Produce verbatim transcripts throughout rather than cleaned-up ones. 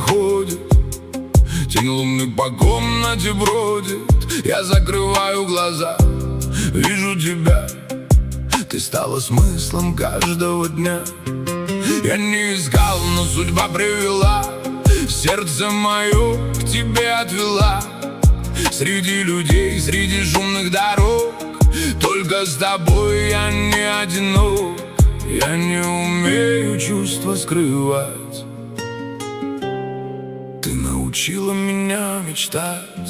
приходит, тень луны по комнате бродит. Я закрываю глаза, вижу тебя. Ты стала смыслом каждого дня. Я не искал, но судьба привела, сердце мое к тебе отвела. Среди людей, среди шумных дорог, только с тобой я не одинок. Я не умею чувства скрывать. Ты научила меня мечтать.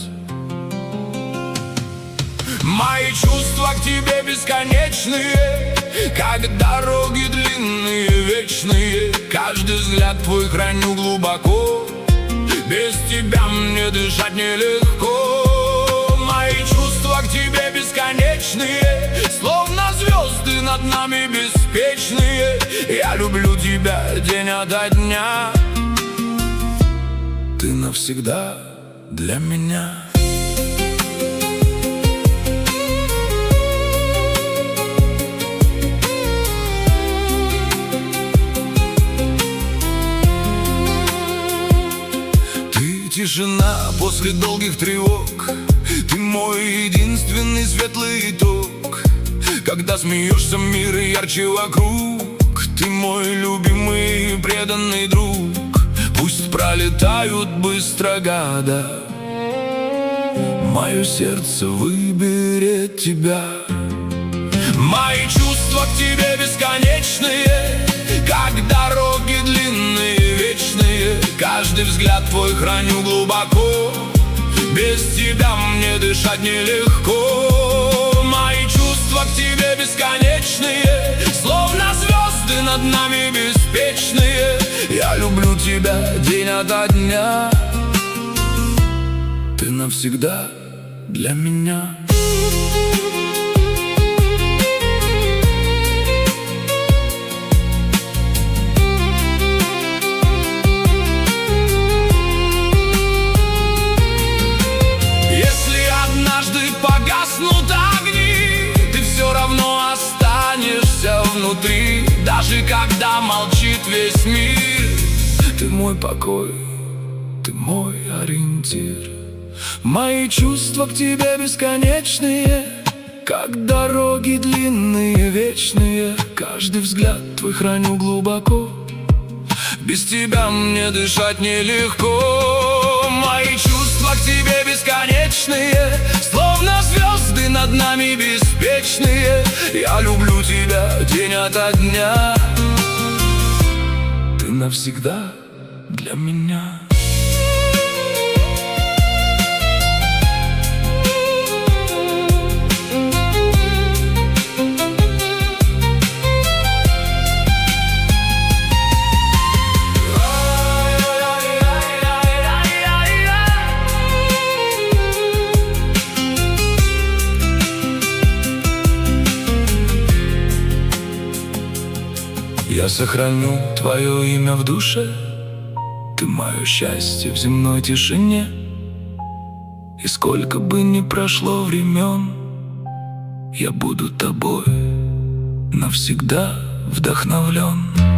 Мои чувства к тебе бесконечные, как дороги длинные, вечные. Каждый взгляд твой храню глубоко. Без тебя мне дышать нелегко. Мои чувства к тебе бесконечные, словно звезды над нами беспечные. Я люблю тебя день ото дня. Ты навсегда для меня. Тишина после долгих тревог, ты мой единственный светлый итог. Когда смеешься, мир ярче вокруг. Ты мой любимый преданный друг. Пусть пролетают быстро года, мое сердце выберет тебя. Мои чувства к тебе бесконечные, как дороги длинные, вечные. Каждый взгляд твой храню глубоко. Без тебя мне дышать нелегко. Мои чувства к тебе бесконечные, словно звезды над нами беспечные. Я люблю тебя день ото дня. Ты навсегда для меня. Погаснут огни, ты все равно останешься внутри. Даже когда молчит весь мир, ты мой покой, ты мой ориентир. Мои чувства к тебе бесконечные, как дороги длинные, вечные. Каждый взгляд твой храню глубоко. Без тебя мне дышать нелегко. Мои чувства к тебе бесконечные, словно звезды над нами беспечные. Я люблю тебя день ото дня. Ты навсегда для меня. Я сохраню твое имя в душе. Ты мое счастье в земной тишине. И сколько бы ни прошло времен, я буду тобой навсегда вдохновлен.